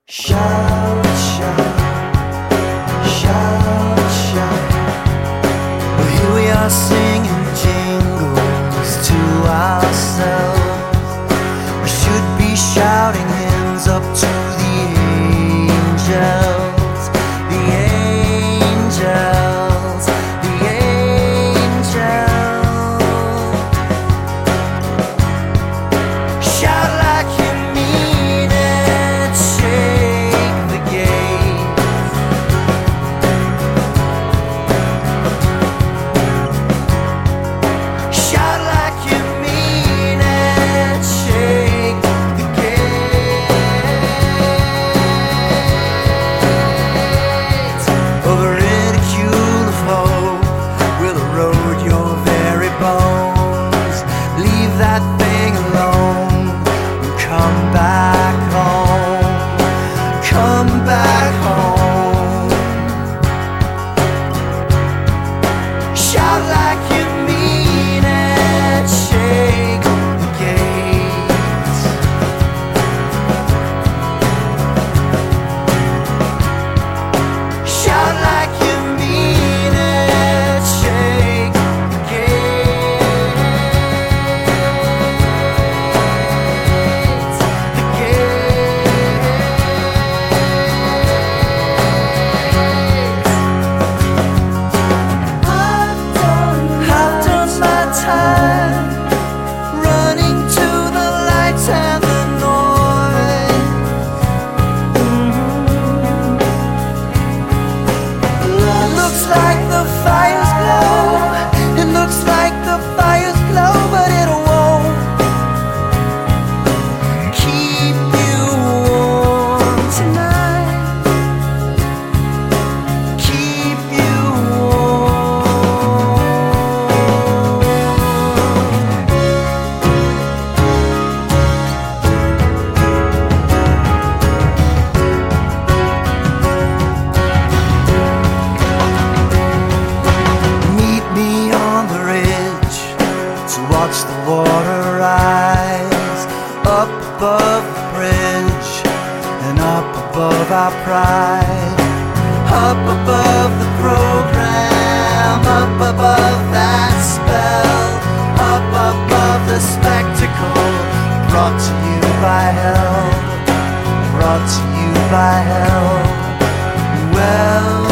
Shout, shout, shout, shout. Well, here we are singing jingles to ourselves. We should be shouting hymns up to the angels, the angels, the angels. Shout like you mean it, shake the gate. Shout like you mean it, shake the gate. Oh, the ridicule of hope will erode your very bones. Leave that thing alone and come back home. Come back home. Shout like you mean it, shake the gates. Shout like you mean it, shake the gates. The I've done my time running to the lights and the noise. It looks like the fires glow. It looks like the fires glow, but it won't keep you warm tonight. Keep you warm. Meet me on the ridge to watch the water rise up above the bridge and up above our pride, up above the program, up above that spell, up above the spectacle brought to you by hell, brought to you by hell. Well,